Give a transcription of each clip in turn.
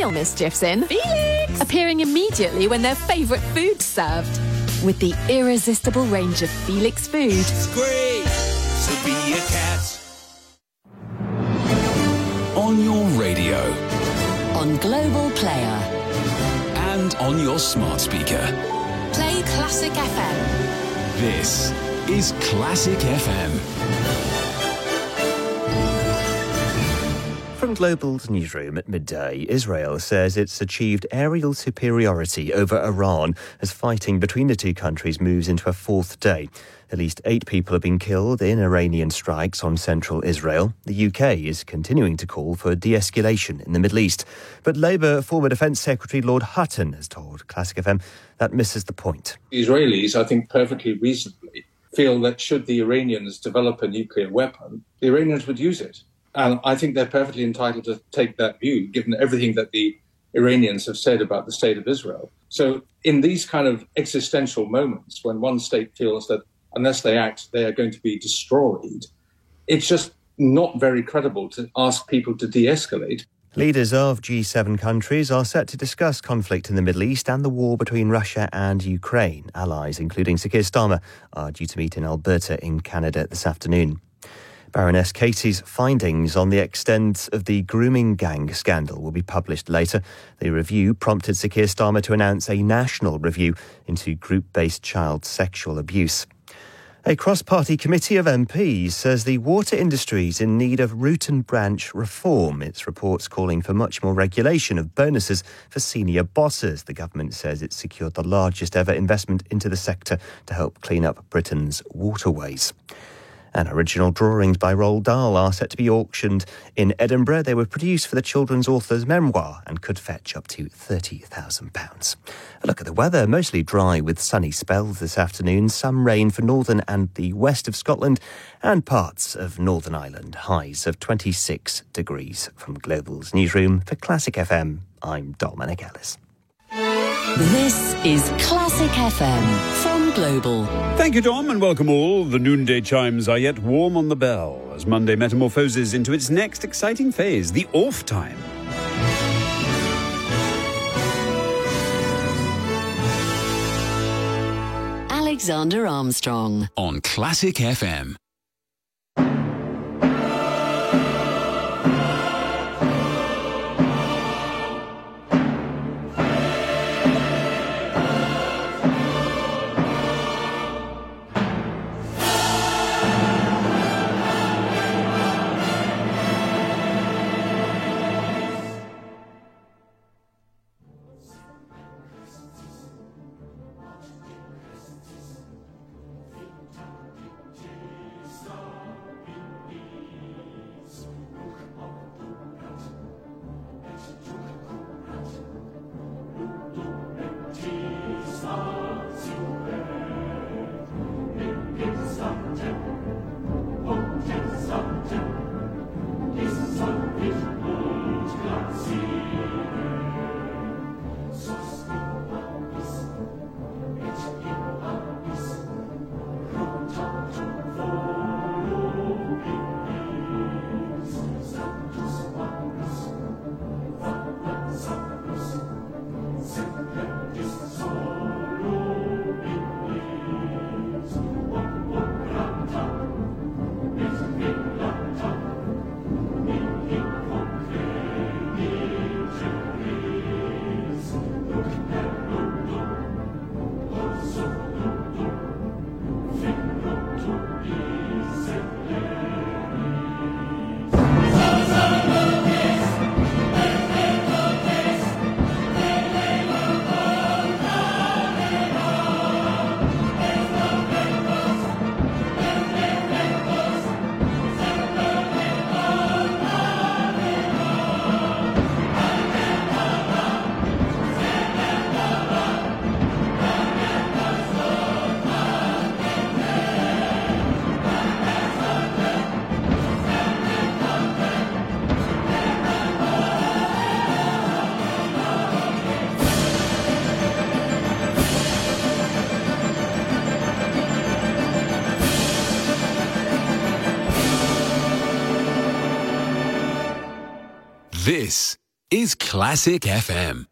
real mischiefs in. Felix! Appearing immediately when their favourite food's served. With the irresistible range of Felix food. It's great to be a cat. On your radio. On Global Player. And on your smart speaker. Play Classic FM. This is Classic FM. From Global's newsroom at midday, Israel says it's achieved aerial superiority over Iran as fighting between the two countries moves into a fourth day. At least 8 people have been killed in Iranian strikes on central Israel. The UK is continuing to call for de-escalation in the Middle East. But Labour former Defence Secretary Lord Hutton has told Classic FM that misses the point. The Israelis, I think perfectly reasonably, feel that should the Iranians develop a nuclear weapon, the Iranians would use it. And I think they're perfectly entitled to take that view, given everything that the Iranians have said about the state of Israel. So in these kind of existential moments, when one state feels that unless they act, they are going to be destroyed, it's just not very credible to ask people to de-escalate. Leaders of G7 countries are set to discuss conflict in the Middle East and the war between Russia and Ukraine. Allies, including Sir Keir Starmer, are due to meet in Alberta in Canada this afternoon. Baroness Casey's findings on the extent of the grooming gang scandal will be published later. The review prompted Sir Keir Starmer to announce a national review into group-based child sexual abuse. A cross-party committee of MPs says the water industry is in need of root and branch reform. Its reports calling for much more regulation of bonuses for senior bosses. The government says it's secured the largest ever investment into the sector to help clean up Britain's waterways. And original drawings by Roald Dahl are set to be auctioned in Edinburgh. They were produced for the children's author's memoir and could fetch up to £30,000. A look at the weather, mostly dry with sunny spells this afternoon. Some rain for northern and the west of Scotland and parts of Northern Ireland. Highs of 26 degrees. From Global's newsroom for Classic FM, I'm Dominic Ellis. This is Classic FM from Global. Thank you, Dom, and welcome all. The noonday chimes are yet warm on the bell as Monday metamorphoses into its next exciting phase, the off time. Alexander Armstrong on Classic FM. This is Classic FM.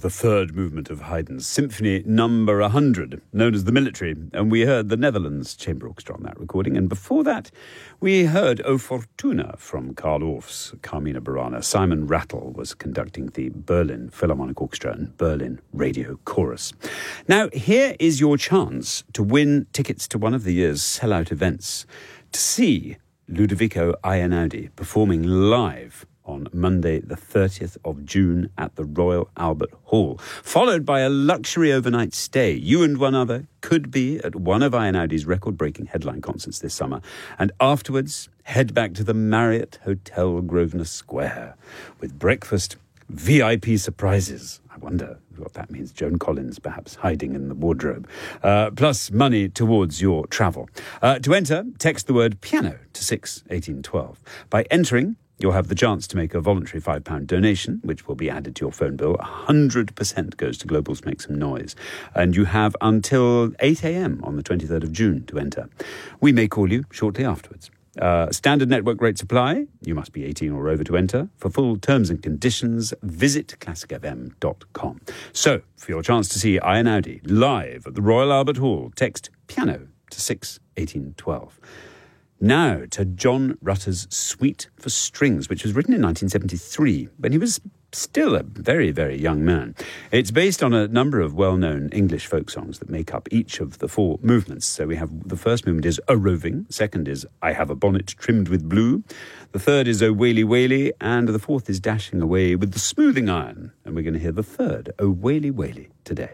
the third movement of Haydn's Symphony Number 100, known as the Military, and we heard the Netherlands Chamber Orchestra on that recording. And before that, we heard O Fortuna from Carl Orff's Carmina Burana. Simon Rattle was conducting the Berlin Philharmonic Orchestra and Berlin Radio Chorus. Now, here is your chance to win tickets to one of the year's sellout events, to see Ludovico Einaudi performing live on Monday the 30th of June at the Royal Albert Hall, followed by a luxury overnight stay. You and one other could be at one of Einaudis record-breaking headline concerts this summer, and afterwards head back to the Marriott Hotel Grosvenor Square with breakfast, VIP surprises. I wonder what that means. Joan Collins perhaps hiding in the wardrobe. Plus money towards your travel. To enter, text the word piano to 61812. By entering, you'll have the chance to make a voluntary £5 donation, which will be added to your phone bill. 100% goes to Global's Make Some Noise. And you have until 8 a.m. on the 23rd of June to enter. We may call you shortly afterwards. Standard network rates apply. You must be 18 or over to enter. For full terms and conditions, visit classicfm.com. So, for your chance to see Einaudi live at the Royal Albert Hall, text piano to 61812. Now to John Rutter's Suite for Strings, which was written in 1973, when he was still a very, very young man. It's based on a number of well-known English folk songs that make up each of the four movements. So we have the first movement is A Roving, second is I Have a Bonnet Trimmed with Blue, the third is O Waly Waly, and the fourth is Dashing Away with the Smoothing Iron. And we're going to hear the third, O Waly Waly, today.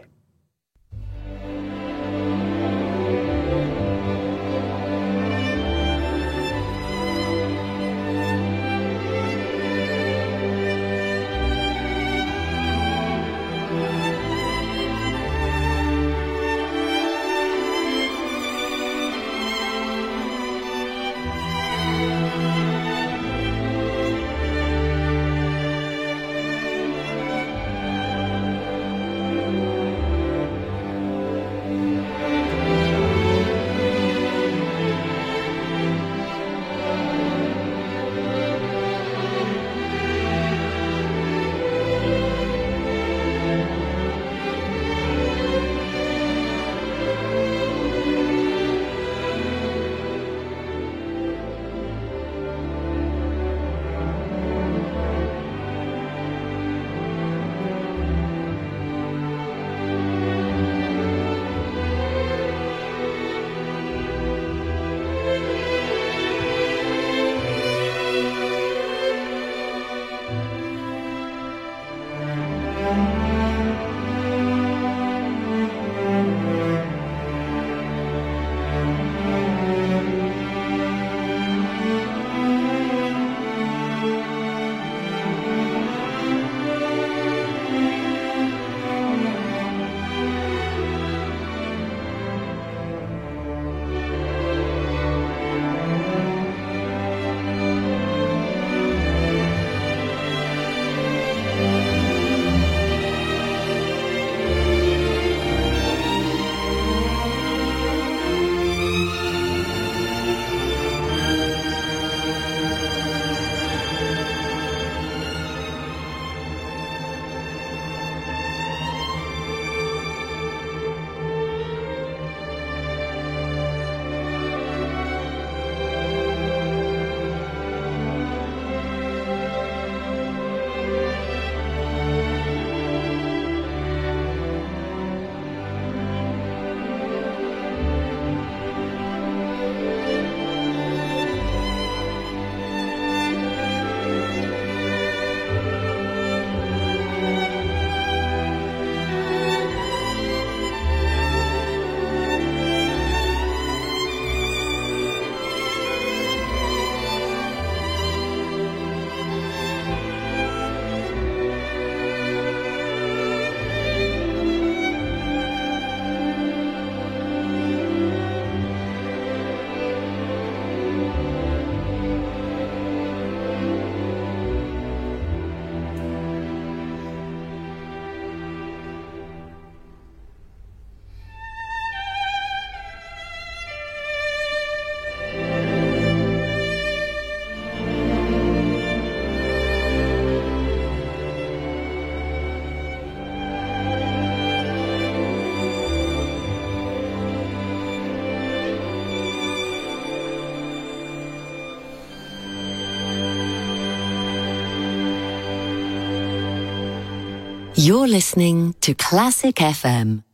You're listening to Classic FM.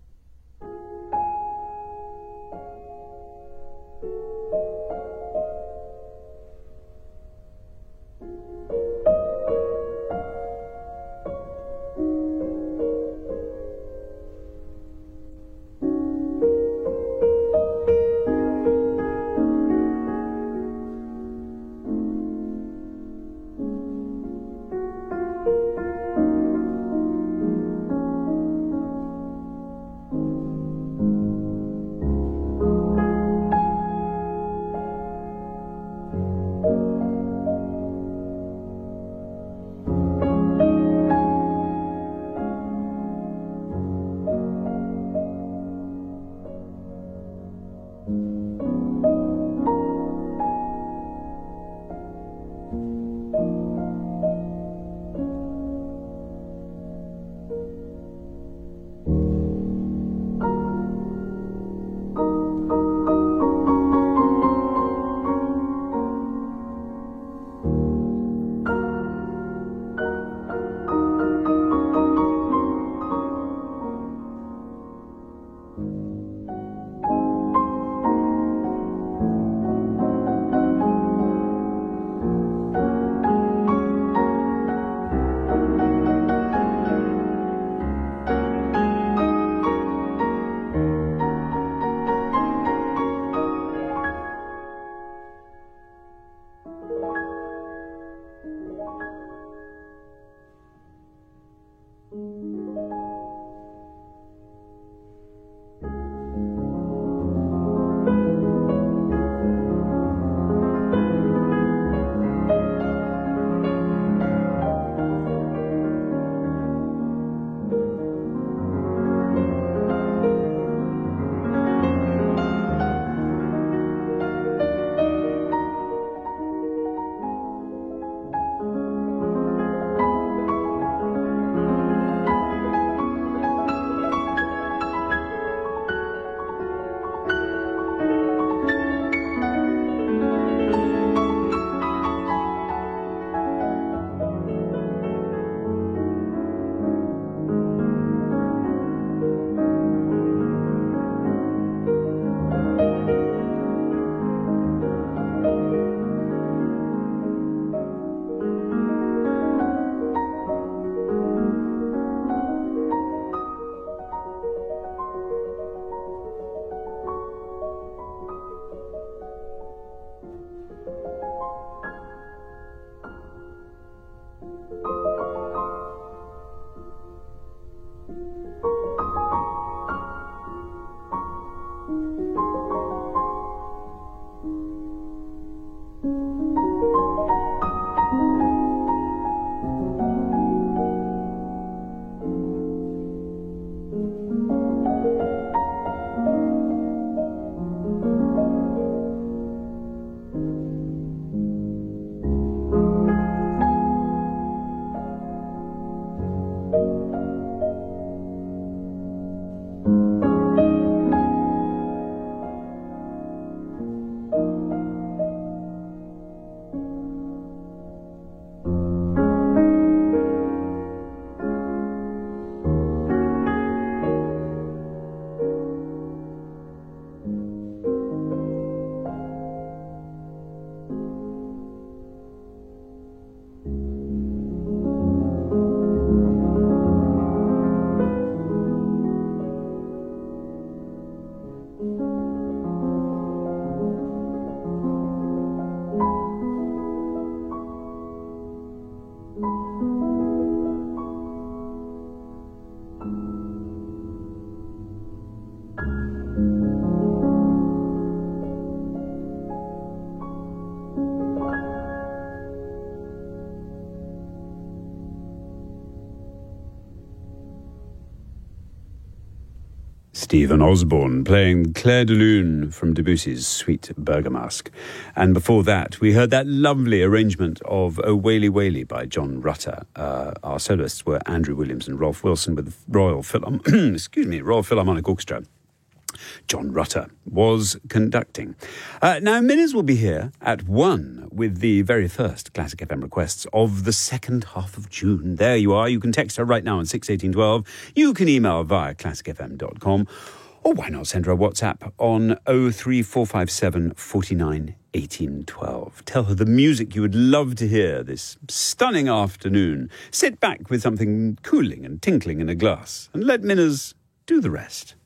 Stephen Osborne playing Clair de Lune from Debussy's Sweet Bergamask. And before that, we heard that lovely arrangement of O Waly Waly by John Rutter. Our soloists were Andrew Williams and Rolf Wilson with the Royal Philharmonic Orchestra. John Rutter was conducting. Now, Minners will be here at 1 with the very first Classic FM requests of the second half of June. There you are. You can text her right now on 61812. You can email via classicfm.com. Or why not send her a WhatsApp on 03457 49 1812. Tell her the music you would love to hear this stunning afternoon. Sit back with something cooling and tinkling in a glass and let Minners do the rest.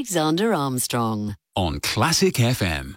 Alexander Armstrong. On Classic FM.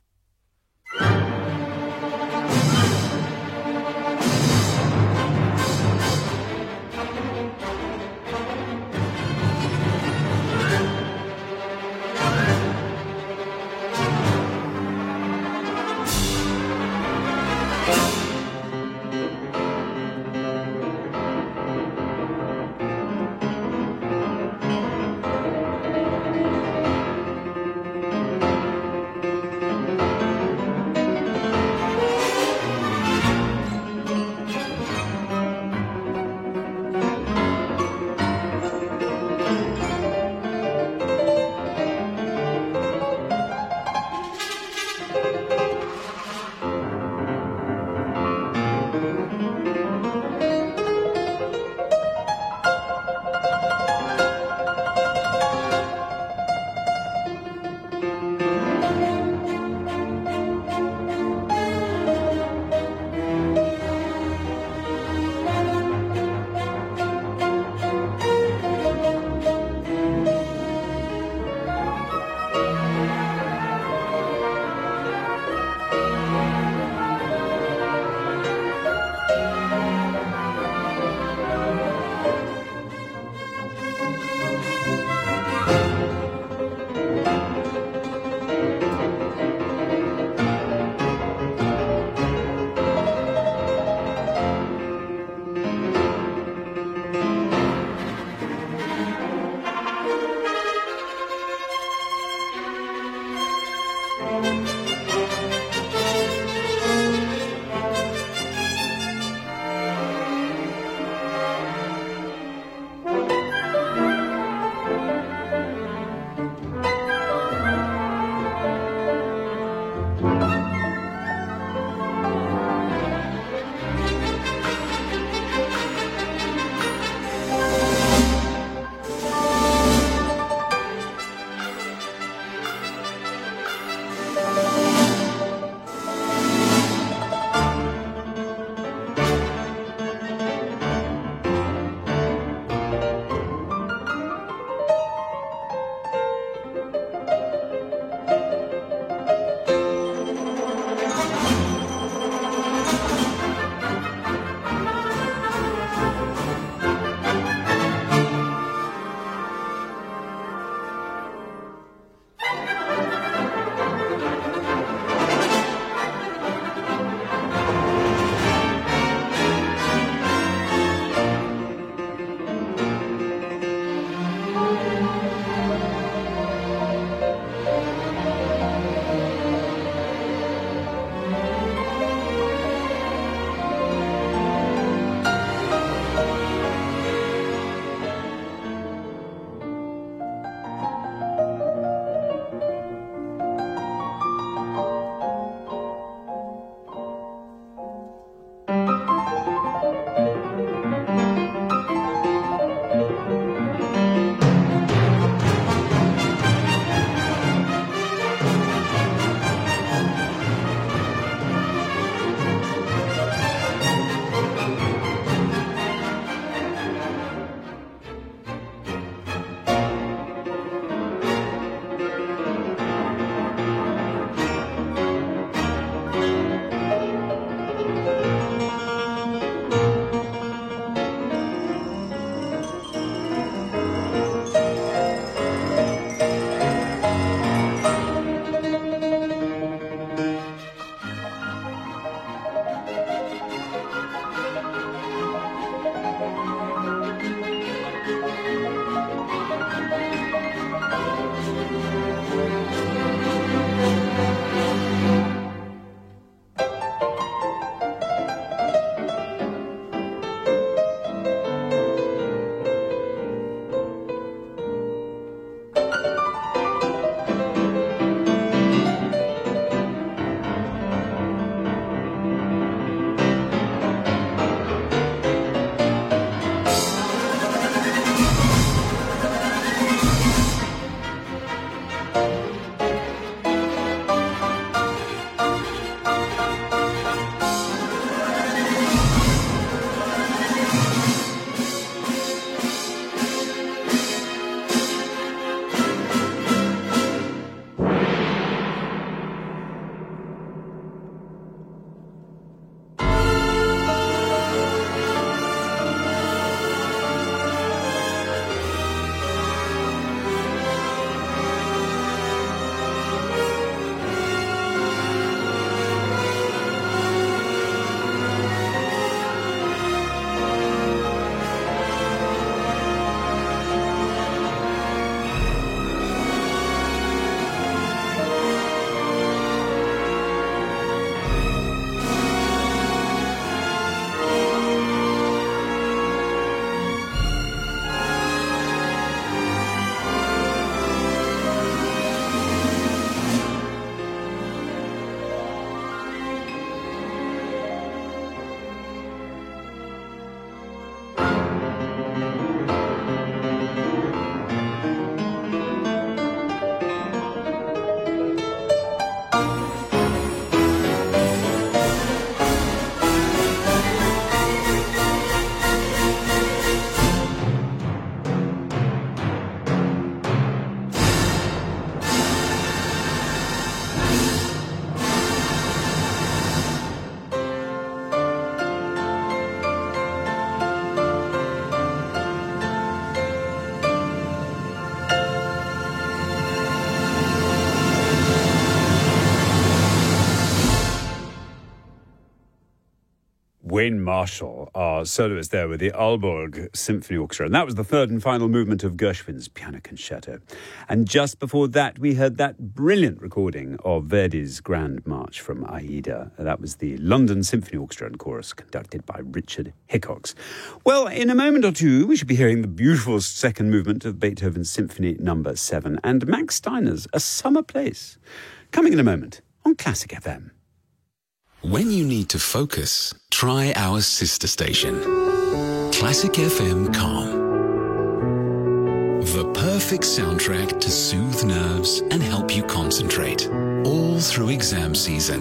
Wayne Marshall, our soloist there with the Aalborg Symphony Orchestra. And that was the third and final movement of Gershwin's Piano Concerto. And just before that, we heard that brilliant recording of Verdi's Grand March from Aida. That was the London Symphony Orchestra and Chorus, conducted by Richard Hickox. Well, in a moment or two, we should be hearing the beautiful second movement of Beethoven's Symphony No. 7 and Max Steiner's A Summer Place, coming in a moment on Classic FM. When you need to focus, try our sister station, Classic FM Calm. The perfect soundtrack to soothe nerves and help you concentrate, all through exam season.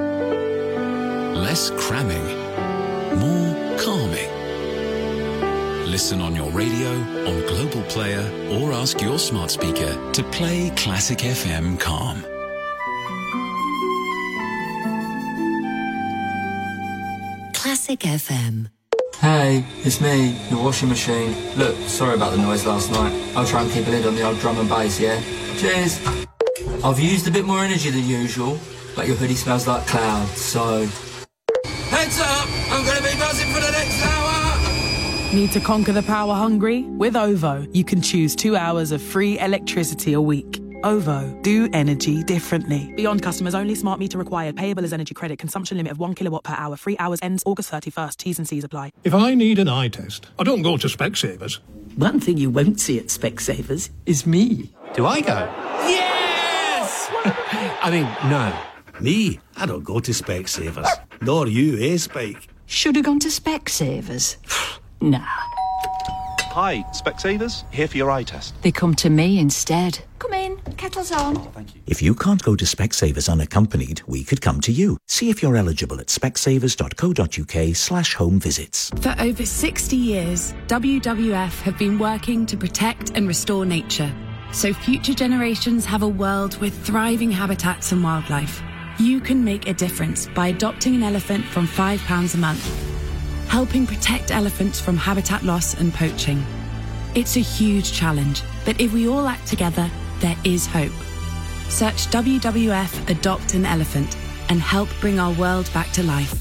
Less cramming, more calming. Listen on your radio, on Global Player, or ask your smart speaker to play Classic FM Calm. Classic FM. Hey, it's me, your washing machine. Look, sorry about the noise last night. I'll try and keep a lid on the old drum and bass, yeah? Cheers. I've used a bit more energy than usual, but your hoodie smells like clouds, so... Heads up! I'm going to be buzzing for the next hour! Need to conquer the power hungry? With OVO, you can choose 2 hours of free electricity a week. OVO, do energy differently. Beyond customers only, smart meter required, payable as energy credit, consumption limit of 1 kilowatt per hour, 3 hours ends August 31st, T's and C's apply. If I need an eye test, I don't go to Specsavers. One thing you won't see at Specsavers is me. Do I go? Yes! I mean, no. Me, I don't go to Specsavers. Nor you, Spike? Should have gone to Specsavers. Nah. Hi, Specsavers, here for your eye test. They come to me instead. Come in, kettle's on. Oh, thank you. If you can't go to Specsavers unaccompanied, we could come to you. See if you're eligible at specsavers.co.uk/home visits. For over 60 years, WWF have been working to protect and restore nature, so future generations have a world with thriving habitats and wildlife. You can make a difference by adopting an elephant from £5 a month, helping protect elephants from habitat loss and poaching. It's a huge challenge, but if we all act together, there is hope. Search WWF Adopt an Elephant and help bring our world back to life.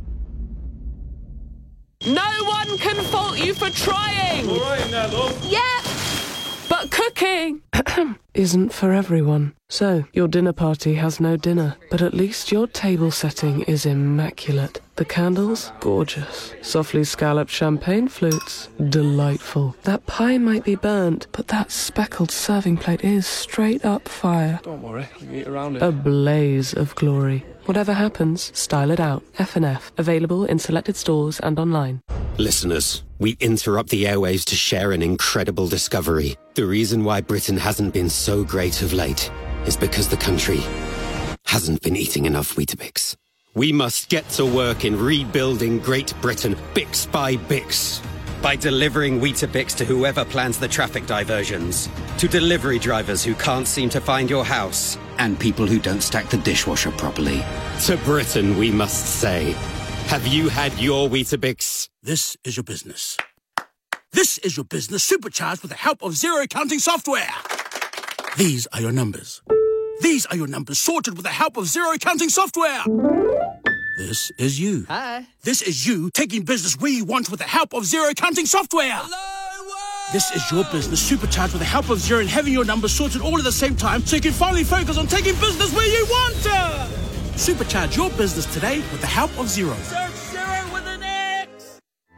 No one can fault you for trying! All right now, love. Yep! But cooking isn't for everyone. So, your dinner party has no dinner, but at least your table setting is immaculate. The candles, gorgeous. Softly scalloped champagne flutes, delightful. That pie might be burnt, but that speckled serving plate is straight up fire. Don't worry, we can eat around it. A blaze of glory. Whatever happens, style it out. F&F, available in selected stores and online. Listeners, we interrupt the airwaves to share an incredible discovery. The reason why Britain hasn't been so great of late is because the country hasn't been eating enough Weetabix. We must get to work in rebuilding Great Britain, Bix by Bix. By delivering Weetabix to whoever plans the traffic diversions, to delivery drivers who can't seem to find your house, and people who don't stack the dishwasher properly. To Britain, we must say, have you had your Weetabix? This is your business. This is your business supercharged with the help of zero counting software. These are your numbers. These are your numbers sorted with the help of zero counting software. This is you. Hi. This is you taking business where you want with the help of zero counting software. This is your business supercharged with the help of Zero and having your numbers sorted all at the same time so you can finally focus on taking business where you want to. Supercharge your business today with the help of Zero. Search Zero with an X.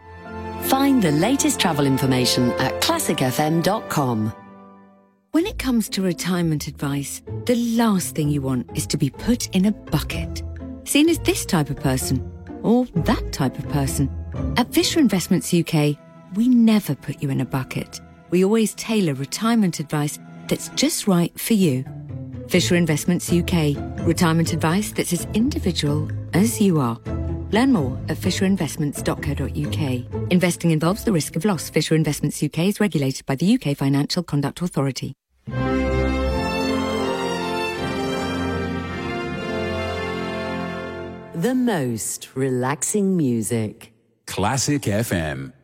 Find the latest travel information at classicfm.com. When it comes to retirement advice, the last thing you want is to be put in a bucket. Seen as this type of person, or that type of person. At Fisher Investments UK, we never put you in a bucket. We always tailor retirement advice that's just right for you. Fisher Investments UK, retirement advice that's as individual as you are. Learn more at fisherinvestments.co.uk. Investing involves the risk of loss. Fisher Investments UK is regulated by the UK Financial Conduct Authority. The most relaxing music. Classic FM.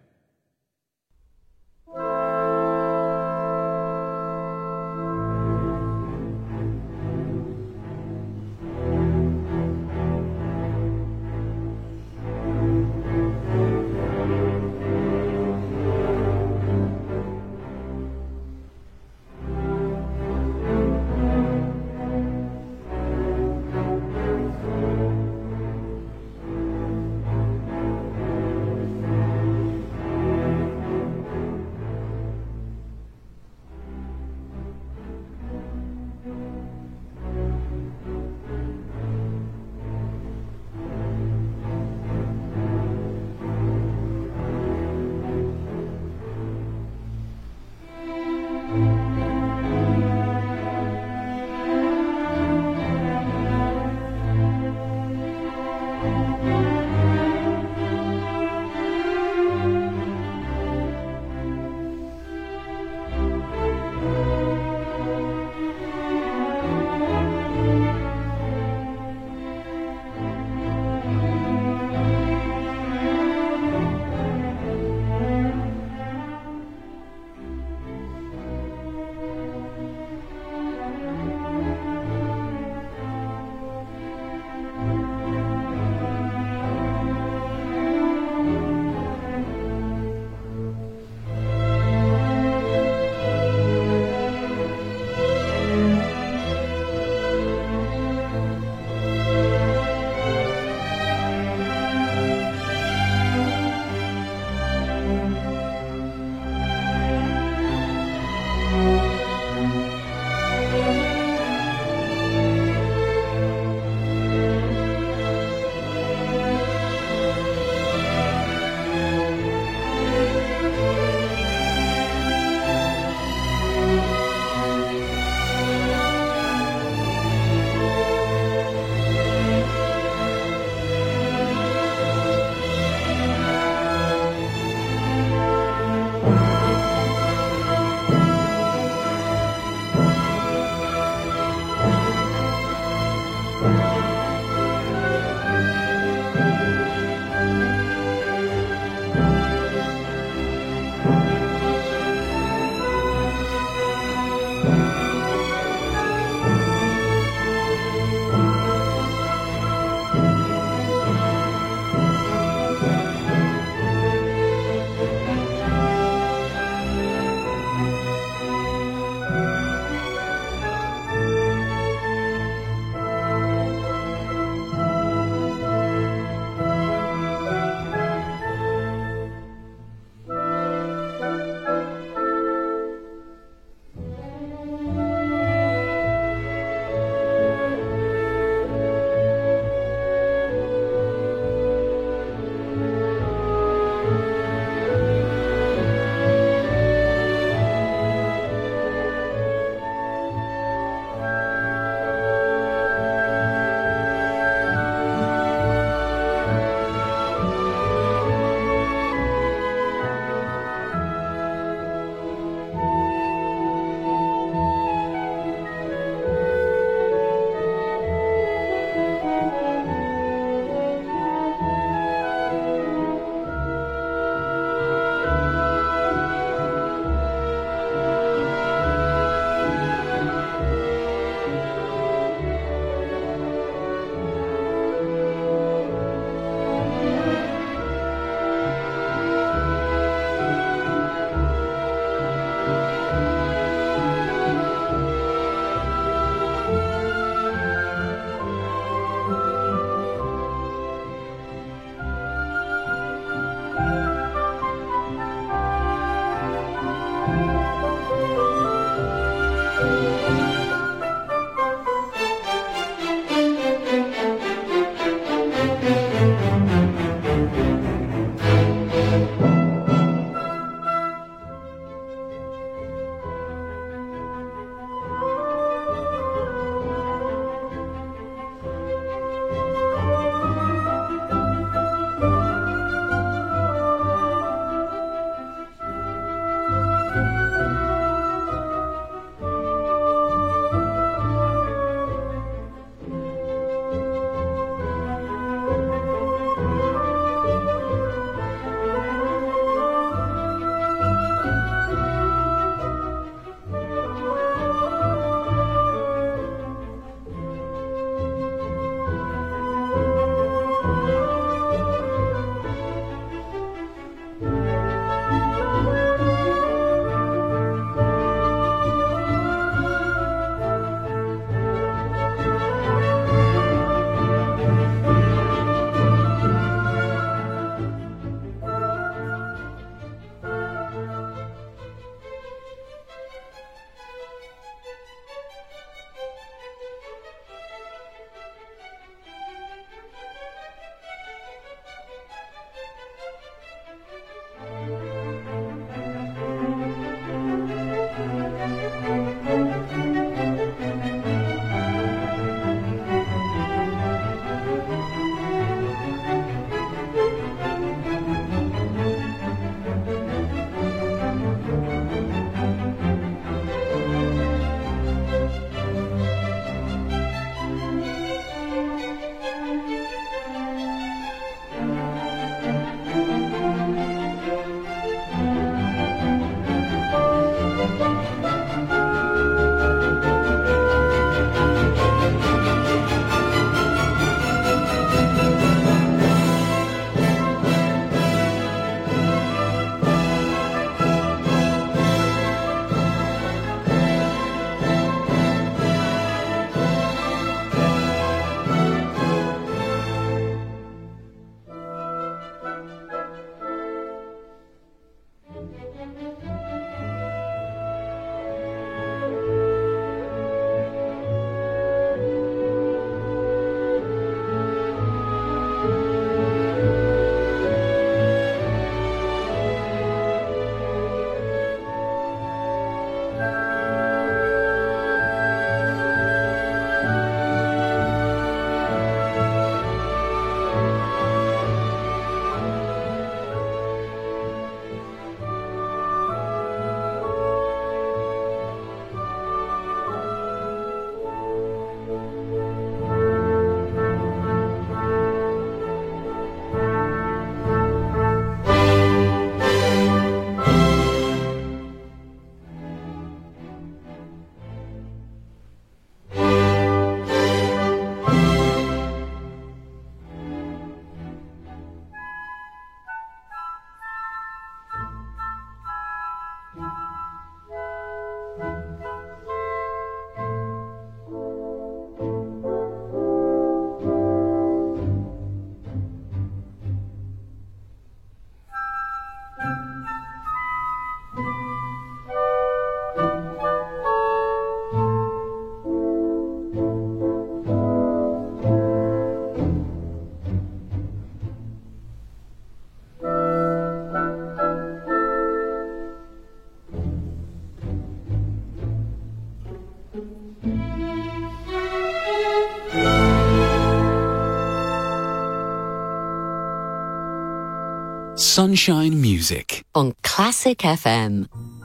Sunshine Music on Classic FM.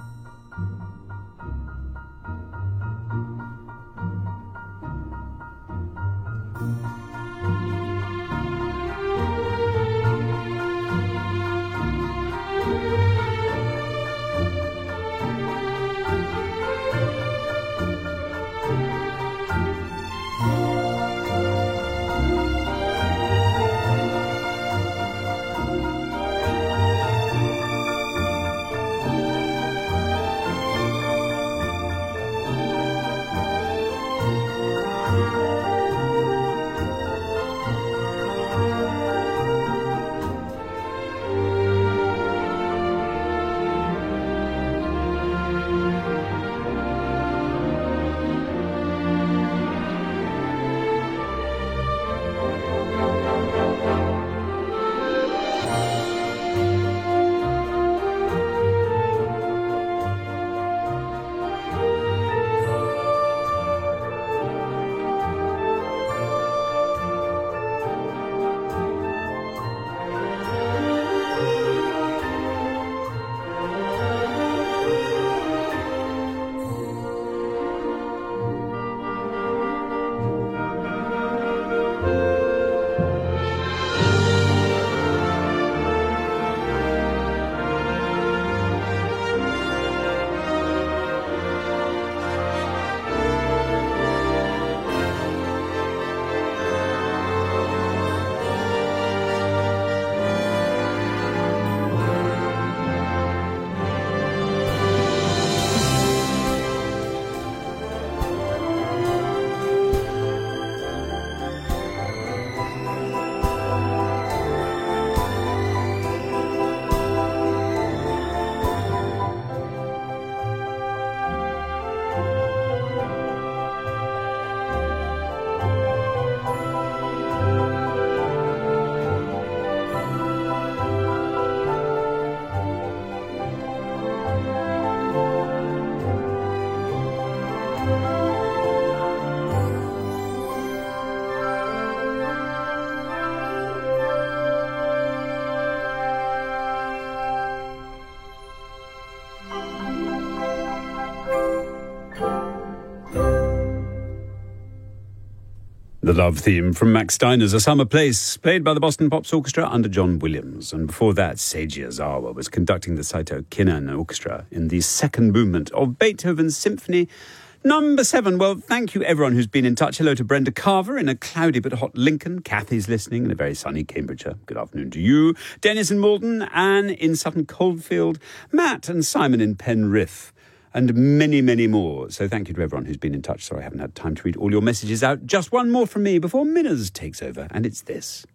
The love theme from Max Steiner's A Summer Place, played by the Boston Pops Orchestra under John Williams. And before that, Seiji Ozawa was conducting the Saito Kinan Orchestra in the second movement of Beethoven's Symphony Number 7. Well, thank you everyone who's been in touch. Hello to Brenda Carver in a cloudy but hot Lincoln. Kathy's listening in a very sunny Cambridgeshire. Good afternoon to you. Dennis in Malden, Anne in Sutton Coldfield, Matt and Simon in Penrith, and many, many more. So thank you to everyone who's been in touch. Sorry I haven't had time to read all your messages out. Just one more from me before Minners takes over, and it's this.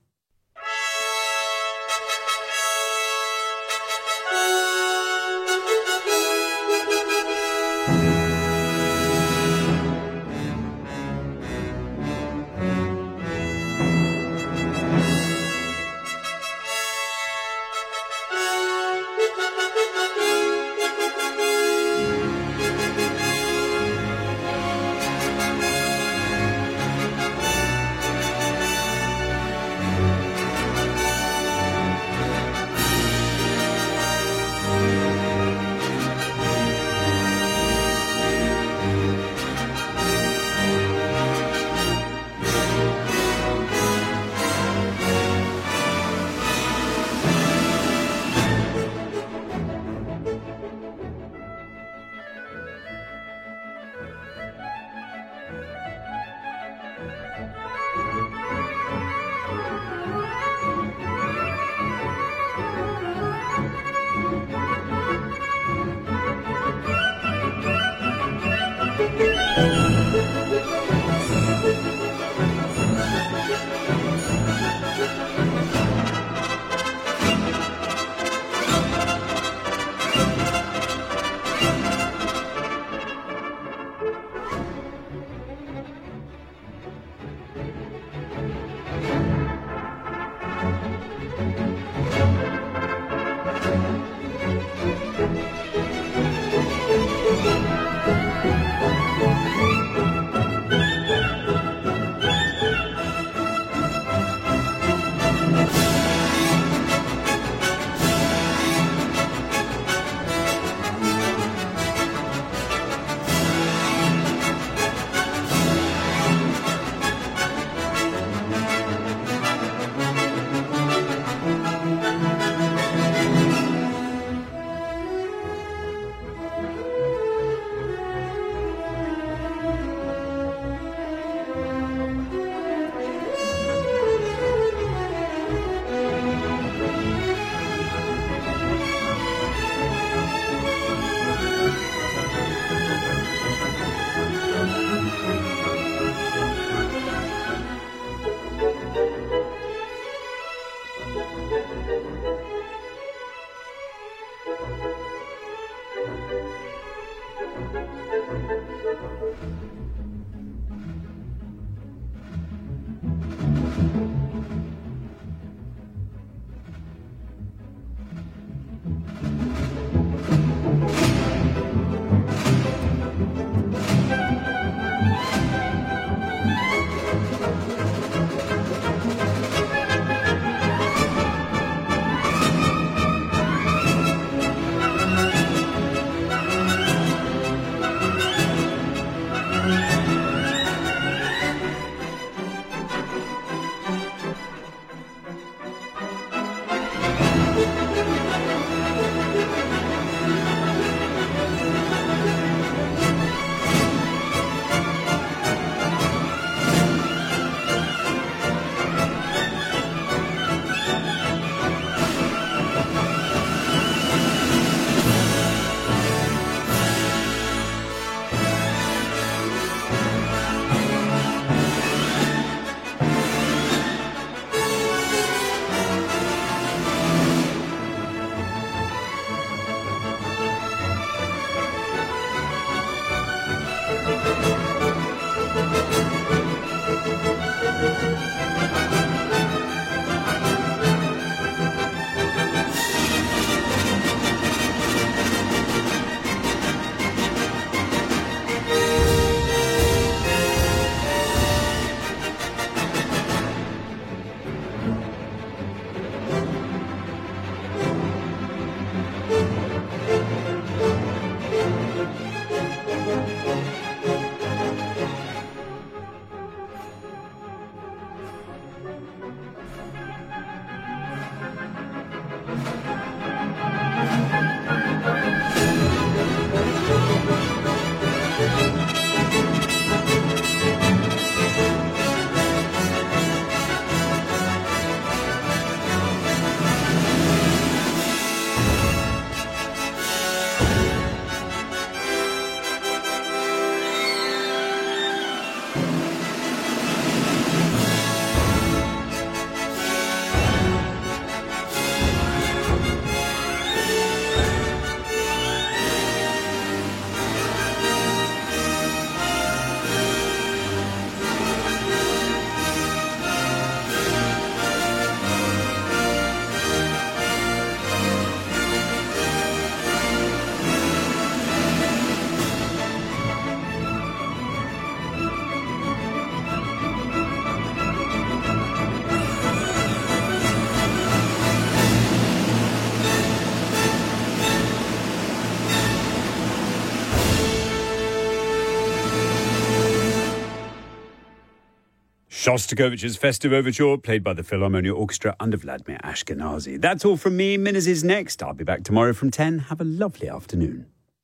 Shostakovich's Festive Overture, played by the Philharmonia Orchestra under Vladimir Ashkenazy. That's all from me. Minnes is next. I'll be back tomorrow from 10. Have a lovely afternoon.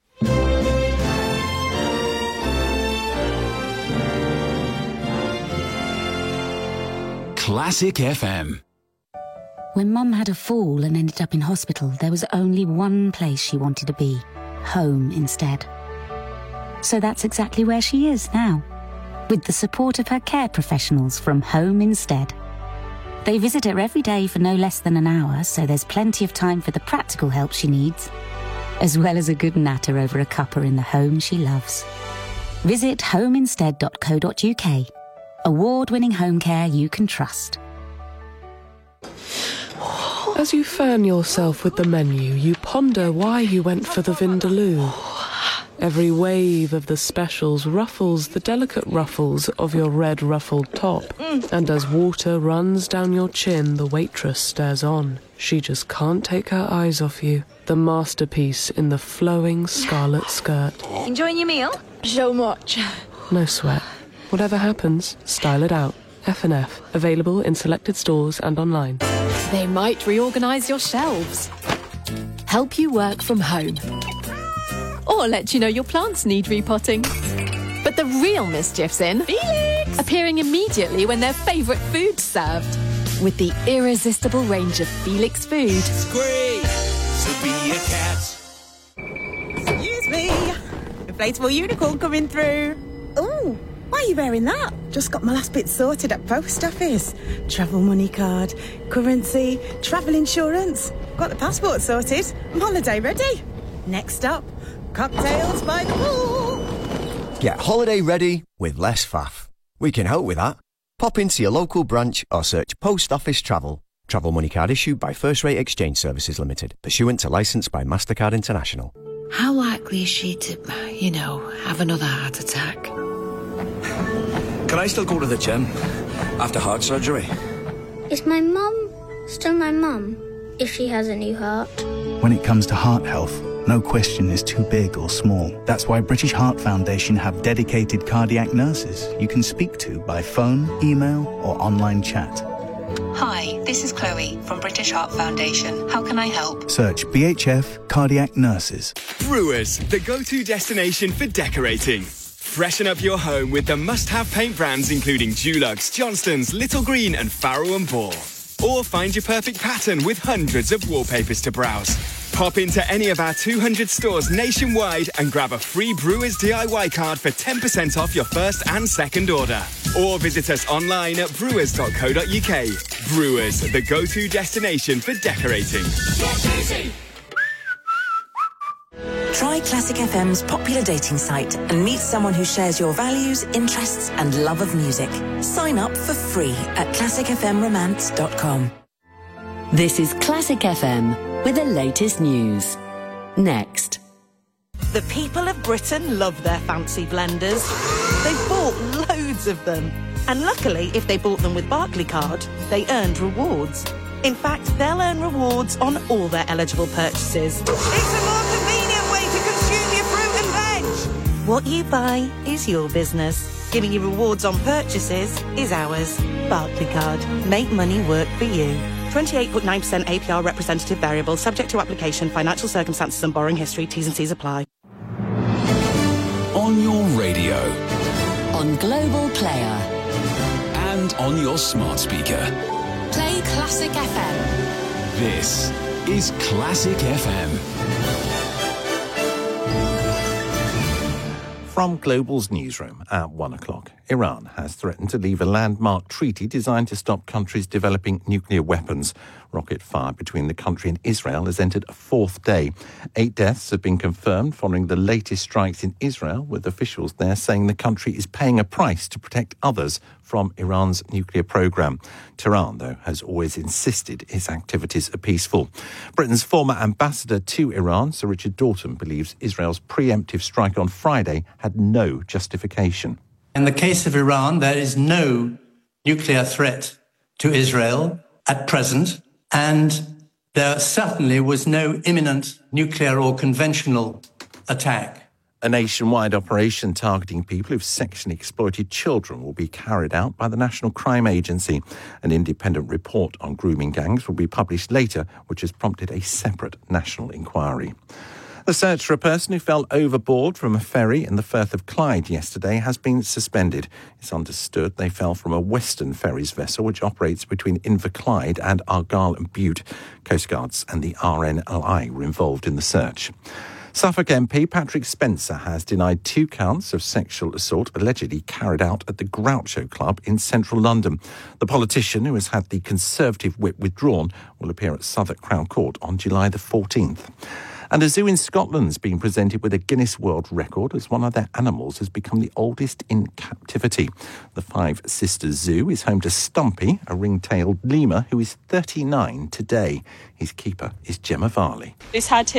Classic FM. When Mum had a fall and ended up in hospital, there was only one place she wanted to be. Home instead. So that's exactly where she is now, with the support of her care professionals from Home Instead. They visit her every day for no less than an hour, so there's plenty of time for the practical help she needs, as well as a good natter over a cuppa in the home she loves. Visit homeinstead.co.uk. Award-winning home care you can trust. As you fan yourself with the menu, you ponder why you went for the Vindaloo. Every wave of the specials ruffles the delicate ruffles of your red ruffled top. And as water runs down your chin, the waitress stares on. She just can't take her eyes off you. The masterpiece in the flowing scarlet skirt. Enjoying your meal? So much. No sweat. Whatever happens, style it out. F&F. Available in selected stores and online. They might reorganise your shelves. Help you work from home. Or let you know your plants need repotting. But the real mischief's in Felix! Appearing immediately when their favourite food's served. With the irresistible range of Felix food. It's great to be a cat. Excuse me. Inflatable unicorn coming through. Ooh, why are you wearing that? Just got my last bit sorted at post office. Travel money card, currency, travel insurance. Got the passport sorted. I'm holiday ready. Next up, cocktails by the pool. Get holiday ready with less faff. We can help with that. Pop into your local branch or search Post Office Travel. Travel money card issued by First Rate Exchange Services Limited. Pursuant to licence by MasterCard International. How likely is she to, have another heart attack? Can I still go to the gym after heart surgery? Is my mum still my mum if she has a new heart? When it comes to heart health, no question is too big or small. That's why British Heart Foundation have dedicated cardiac nurses you can speak to by phone, email or online chat. Hi, this is Chloe from British Heart Foundation. How can I help? Search BHF Cardiac Nurses. Brewers, the go-to destination for decorating. Freshen up your home with the must-have paint brands including Dulux, Johnston's, Little Green and Farrow & Ball. Or find your perfect pattern with hundreds of wallpapers to browse. Pop into any of our 200 stores nationwide and grab a free Brewers DIY card for 10% off your first and second order. Or visit us online at brewers.co.uk. Brewers, the go-to destination for decorating. Try Classic FM's popular dating site and meet someone who shares your values, interests and love of music. Sign up for free at classicfmromance.com. This is Classic FM with the latest news. Next. The people of Britain love their fancy blenders. They've bought loads of them. And luckily, if they bought them with Barclaycard, they earned rewards. In fact, they'll earn rewards on all their eligible purchases. It's a more convenient way to consume your fruit and veg. What you buy is your business. Giving you rewards on purchases is ours. Barclaycard. Make money work for you. 28.9% APR representative variable, subject to application, financial circumstances and borrowing history. T's and C's apply. On your radio. On Global Player. And on your smart speaker. Play Classic FM. This is Classic FM. From Global's newsroom at 1 o'clock, Iran has threatened to leave a landmark treaty designed to stop countries developing nuclear weapons. Rocket fire between the country and Israel has entered a fourth day. 8 deaths have been confirmed following the latest strikes in Israel, with officials there saying the country is paying a price to protect others from Iran's nuclear program. Tehran, though, has always insisted its activities are peaceful. Britain's former ambassador to Iran, Sir Richard Dalton, believes Israel's preemptive strike on Friday had no justification. In the case of Iran, there is no nuclear threat to Israel at present, and there certainly was no imminent nuclear or conventional attack. A nationwide operation targeting people who've sexually exploited children will be carried out by the National Crime Agency. An independent report on grooming gangs will be published later, which has prompted a separate national inquiry. The search for a person who fell overboard from a ferry in the Firth of Clyde yesterday has been suspended. It's understood they fell from a Western Ferries vessel which operates between Inverclyde and Argyll and Bute. Coastguards and the RNLI were involved in the search. Suffolk MP Patrick Spencer has denied 2 counts of sexual assault allegedly carried out at the Groucho Club in central London. The politician, who has had the Conservative whip withdrawn, will appear at Southwark Crown Court on July the 14th. And a zoo in Scotland's been presented with a Guinness World Record as one of their animals has become the oldest in captivity. The Five Sisters Zoo is home to Stumpy, a ring-tailed lemur who is 39 today. His keeper is Gemma Varley. This had